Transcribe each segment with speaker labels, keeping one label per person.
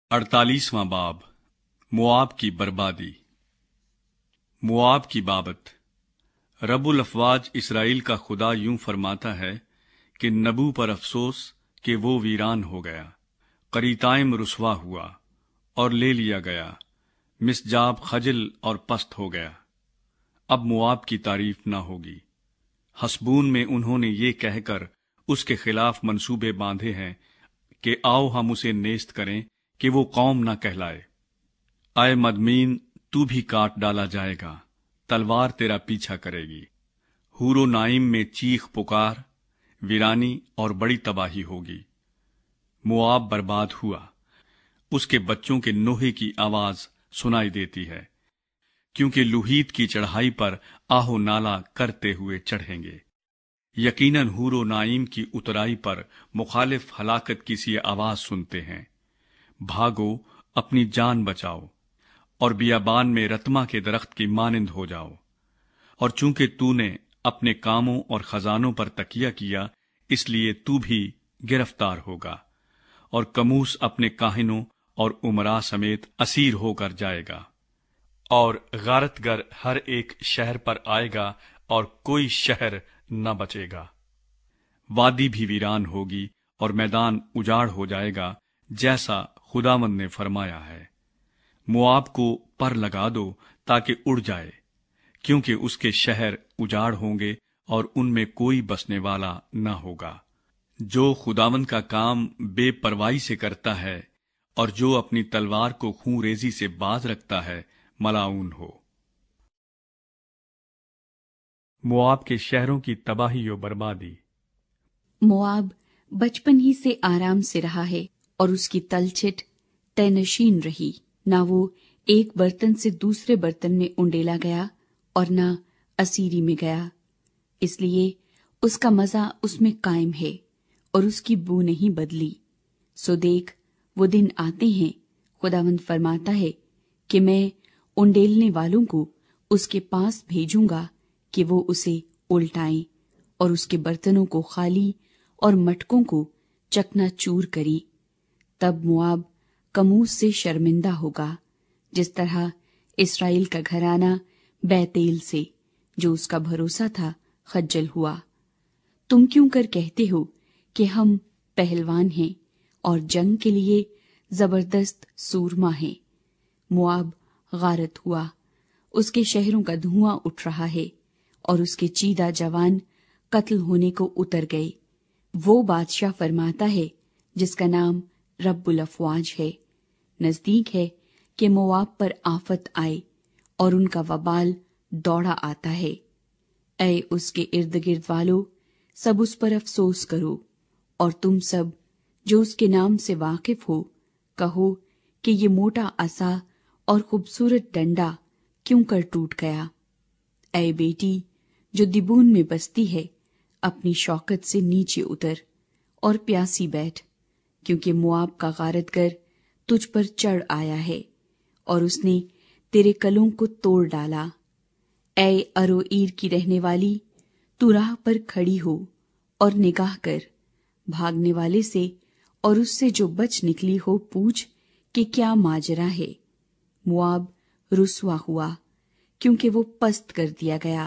Speaker 1: 48واں باب موآب کی بربادی۔ موآب کی بابت۔ رب الافواج اسرائیل کا خدا یوں فرماتا ہے کہ نبو پر افسوس کہ وہ ویران ہو گیا، قریتائم رسوا ہوا اور لے لیا گیا، مسجاب خجل اور پست ہو گیا۔ اب موآب کی تعریف نہ ہوگی۔ حسبون میں انہوں نے یہ کہہ کر اس کے خلاف منصوبے باندھے ہیں کہ آؤ ہم اسے نیست کریں کہ وہ قوم نہ کہلائے۔ اے مدمین، تو بھی کاٹ ڈالا جائے گا، تلوار تیرا پیچھا کرے گی۔ حور و نائم میں چیخ پکار، ویرانی اور بڑی تباہی ہوگی۔ موآب برباد ہوا، اس کے بچوں کے نوحے کی آواز سنائی دیتی ہے، کیونکہ لوہیت کی چڑھائی پر آہ و نالہ کرتے ہوئے چڑھیں گے۔ یقیناً حور و نائم کی اترائی پر مخالف ہلاکت کی سی آواز سنتے ہیں۔ بھاگو، اپنی جان بچاؤ، اور بیابان میں رتما کے درخت کی مانند ہو جاؤ۔ اور چونکہ تو نے اپنے کاموں اور خزانوں پر تکیہ کیا، اس لیے تو بھی گرفتار ہوگا، اور کموس اپنے کاہنوں اور امراء سمیت اسیر ہو کر جائے گا، اور غارت گر ہر ایک شہر پر آئے گا اور کوئی شہر نہ بچے گا۔ وادی بھی ویران ہوگی اور میدان اجاڑ ہو جائے گا، جیسا خداوند نے فرمایا ہے۔ موآب کو پر لگا دو تاکہ اڑ جائے، کیونکہ اس کے شہر اجاڑ ہوں گے اور ان میں کوئی بسنے والا نہ ہوگا۔ جو خداوند کا کام بے پروائی سے کرتا ہے اور جو اپنی تلوار کو خون ریزی سے باز رکھتا ہے، ملعون ہو۔ موآب کے شہروں کی تباہی و بربادی۔
Speaker 2: موآب بچپن ہی سے آرام سے رہا ہے اور اس کی تلچھٹ طے نشین رہی۔ نہ وہ ایک برتن سے دوسرے برتن میں انڈیلا گیا اور نہ اسیری میں گیا، اس لیے اس کا مزہ اس میں قائم ہے اور اس کی بو نہیں بدلی۔ سو دیکھ، وہ دن آتے ہیں، خداوند فرماتا ہے کہ میں انڈیلنے والوں کو اس کے پاس بھیجوں گا کہ وہ اسے الٹائیں اور اس کے برتنوں کو خالی اور مٹکوں کو چکنا چور کری۔ تب موآب کموس سے شرمندہ ہوگا، جس طرح اسرائیل کا گھرانہ بیتیل سے، جو اس کا بھروسہ تھا، خجل ہوا۔ تم کیوں کر کہتے ہو کہ ہم پہلوان ہیں اور جنگ کے لیے زبردست سورما ہیں؟ موآب غارت ہوا، اس کے شہروں کا دھواں اٹھ رہا ہے اور اس کے چیدہ جوان قتل ہونے کو اتر گئے۔ وہ بادشاہ فرماتا ہے جس کا نام رب الافواج ہے، نزدیک ہے کہ موآب پر آفت آئے اور ان کا وبال دوڑا آتا ہے۔ اے اس کے ارد گرد والو، سب اس پر افسوس کرو، اور تم سب جو اس کے نام سے واقف ہو، کہو کہ یہ موٹا عصا اور خوبصورت ڈنڈا کیوں کر ٹوٹ گیا۔ اے بیٹی جو دیبون میں بستی ہے، اپنی شوکت سے نیچے اتر اور پیاسی بیٹھ، کیونکہ موآب کا غارت گر تجھ پر چڑھ آیا ہے اور اس نے تیرے کلوں کو توڑ ڈالا۔ اے اروئیر کی رہنے والی، تو راہ پر کھڑی ہو اور نگاہ کر، بھاگنے والے سے اور اس سے جو بچ نکلی ہو پوچھ کہ کیا ماجرا ہے۔ موآب رسوا ہوا کیونکہ وہ پست کر دیا گیا۔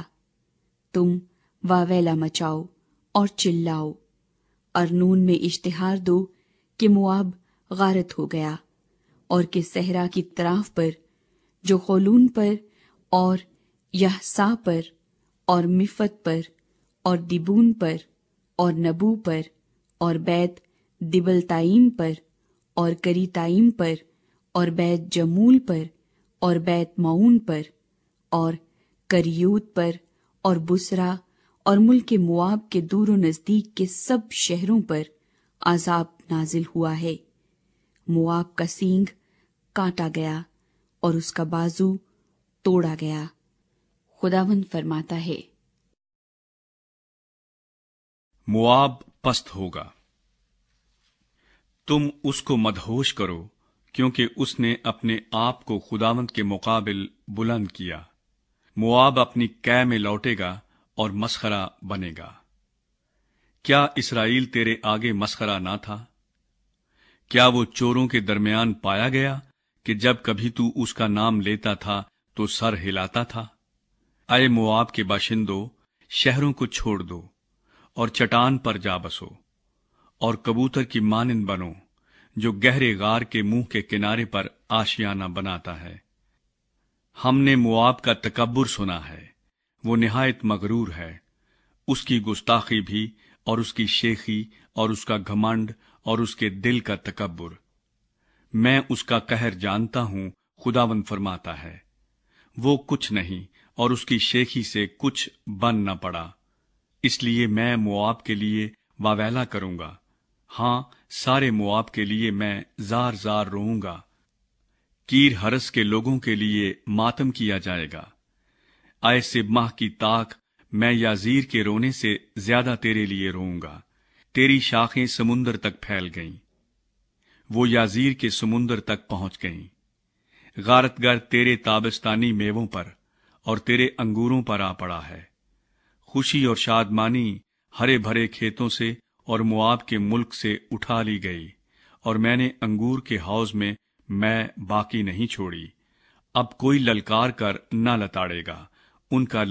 Speaker 2: تم واویلا مچاؤ اور چلاؤ، ارنون میں اشتہار دو کہ موآب غارت ہو گیا، اور کہ صحرا کی طراف پر، جو خولون پر اور یحسا پر اور مفت پر اور دیبون پر اور نبو پر اور بیت دبلتائیم پر اور کریتائیم پر اور بیت جمول پر اور بیت معون پر اور کریوت پر اور بسرا اور ملک موآب کے دور و نزدیک کے سب شہروں پر عذاب نازل ہوا ہے۔ موآب کا سینگ کاٹا گیا اور اس کا بازو توڑا گیا۔ خداوند فرماتا ہے،
Speaker 1: موآب پست ہوگا۔ تم اس کو مدہوش کرو، کیونکہ اس نے اپنے آپ کو خداوند کے مقابل بلند کیا۔ موآب اپنی قے میں لوٹے گا اور مسخرہ بنے گا۔ کیا اسرائیل تیرے آگے مسخرہ نہ تھا؟ کیا وہ چوروں کے درمیان پایا گیا کہ جب کبھی تو اس کا نام لیتا تھا تو سر ہلاتا تھا؟ اے موآب کے باشندوں، شہروں کو چھوڑ دو اور چٹان پر جا بسو، اور کبوتر کی مانند بنو جو گہرے غار کے منہ کے کنارے پر آشیانہ بناتا ہے۔ ہم نے موآب کا تکبر سنا ہے، وہ نہایت مغرور ہے، اس کی گستاخی بھی اور اس کی شیخی اور اس کا گھمنڈ اور اس کے دل کا تکبر۔ میں اس کا قہر جانتا ہوں، خداوند فرماتا ہے، وہ کچھ نہیں اور اس کی شیخی سے کچھ بن نہ پڑا، اس لیے میں موآب کے لیے واویلا کروں گا، ہاں سارے موآب کے لیے میں زار زار روؤں گا۔ کیر ہرس کے لوگوں کے لیے ماتم کیا جائے گا۔ اے سبمہ کی طاق، میں یازیر کے رونے سے زیادہ تیرے لیے روؤں گا، تیری شاخیں سمندر تک پھیل گئیں، وہ یازیر کے سمندر تک پہنچ گئیں۔ غارت گر تیرے تابستانی میووں پر اور تیرے انگوروں پر آ پڑا ہے۔ خوشی اور شادمانی ہرے بھرے کھیتوں سے اور موآب کے ملک سے اٹھا لی گئی، اور میں نے انگور کے حوض میں باقی نہیں چھوڑی۔ اب کوئی للکار کر نہ لتاڑے گا، ان کا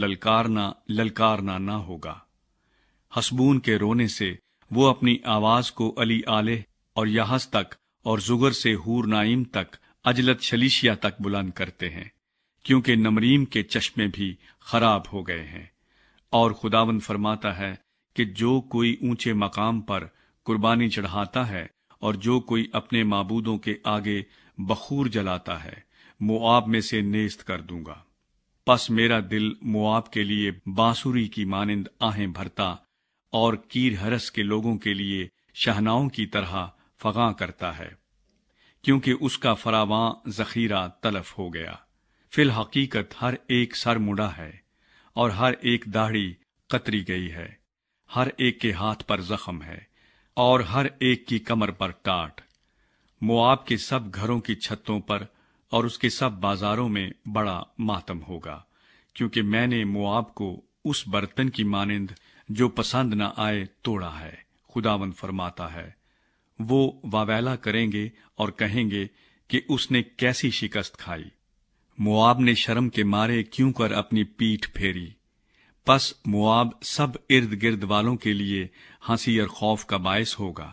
Speaker 1: للکارنا نہ ہوگا۔ حسبون کے رونے سے وہ اپنی آواز کو علی آلہ اور یحس تک اور زگر سے ہور نائم تک، اجلت شلیشیا تک بلند کرتے ہیں، کیونکہ نمریم کے چشمے بھی خراب ہو گئے ہیں۔ اور خداوند فرماتا ہے کہ جو کوئی اونچے مقام پر قربانی چڑھاتا ہے اور جو کوئی اپنے معبودوں کے آگے بخور جلاتا ہے، موآب میں سے نیست کر دوں گا۔ پس میرا دل موآب کے لیے بانسری کی مانند آہیں بھرتا اور کیر ہرس کے لوگوں کے لیے شہناؤں کی طرح فغاں کرتا ہے، کیونکہ اس کا فراواں ذخیرہ تلف ہو گیا۔ فی الحقیقت ہر ایک سر مڑا ہے اور ہر ایک داڑھی قطری گئی ہے، ہر ایک کے ہاتھ پر زخم ہے اور ہر ایک کی کمر پر ٹاٹ۔ موآب کے سب گھروں کی چھتوں پر اور اس کے سب بازاروں میں بڑا ماتم ہوگا، کیونکہ میں نے موآب کو اس برتن کی مانند جو پسند نہ آئے توڑا ہے، خداوند فرماتا ہے۔ وہ واویلا کریں گے اور کہیں گے کہ اس نے کیسی شکست کھائی، موآب نے شرم کے مارے کیوں کر اپنی پیٹھ پھیری۔ پس موآب سب ارد گرد والوں کے لیے ہنسی اور خوف کا باعث ہوگا،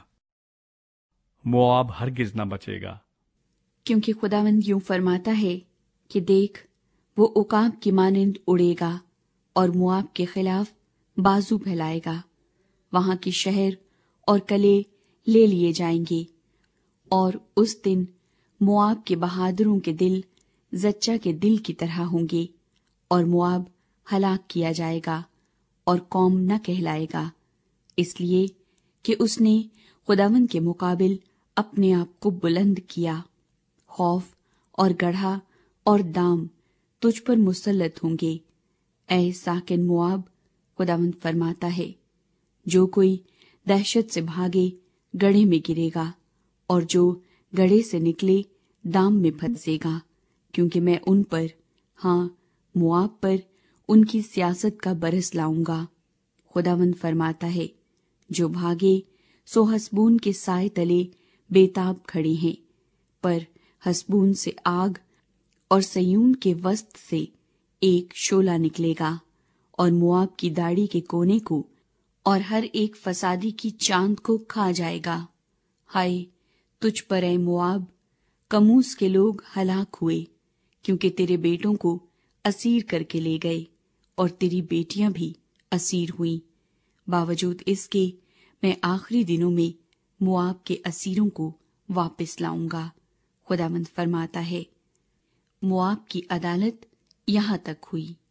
Speaker 1: موآب ہرگز نہ بچے گا۔
Speaker 2: کیونکہ خداوند یوں فرماتا ہے کہ دیکھ، وہ عقاب کی مانند اڑے گا اور موآب کے خلاف بازو پھیلائے گا، وہاں کی شہر اور قلعے لے لیے جائیں گے، اور اس دن موآب کے بہادروں کے دل زچہ کے دل کی طرح ہوں گے، اور موآب ہلاک کیا جائے گا اور قوم نہ کہلائے گا، اس لیے کہ اس نے خداوند کے مقابل اپنے آپ کو بلند کیا۔ خوف اور گڑھا اور دام تجھ پر مسلط ہوں گے، اے ساکن موآب، خداوند فرماتا ہے۔ جو کوئی دہشت سے بھاگے گڑھے میں گرے گا، اور جو گڑھے سے نکلے دام میں پھنسے گا، کیونکہ میں ان پر، ہاں موآب پر، ان کی سیاست کا برس لاؤں گا، خداوند فرماتا ہے۔ جو بھاگے سو حسبون کے سائے تلے بےتاب کھڑے ہیں، پر حسبون سے آگ اور سیون کے وسط سے ایک شعلہ نکلے گا، اور موآب کی داڑھی کے کونے کو اور ہر ایک فسادی کی چاند کو کھا جائے گا۔ ہائے تجھ پر اے موآب، کموس کے لوگ ہلاک ہوئے، کیونکہ تیرے بیٹوں کو اسیر کر کے لے گئے اور تیری بیٹیاں بھی اسیر ہوئیں۔ باوجود اس کے میں آخری دنوں میں موآب کے اسیروں کو واپس لاؤں گا، خداوند فرماتا ہے۔ موآب کی عدالت یہاں تک ہوئی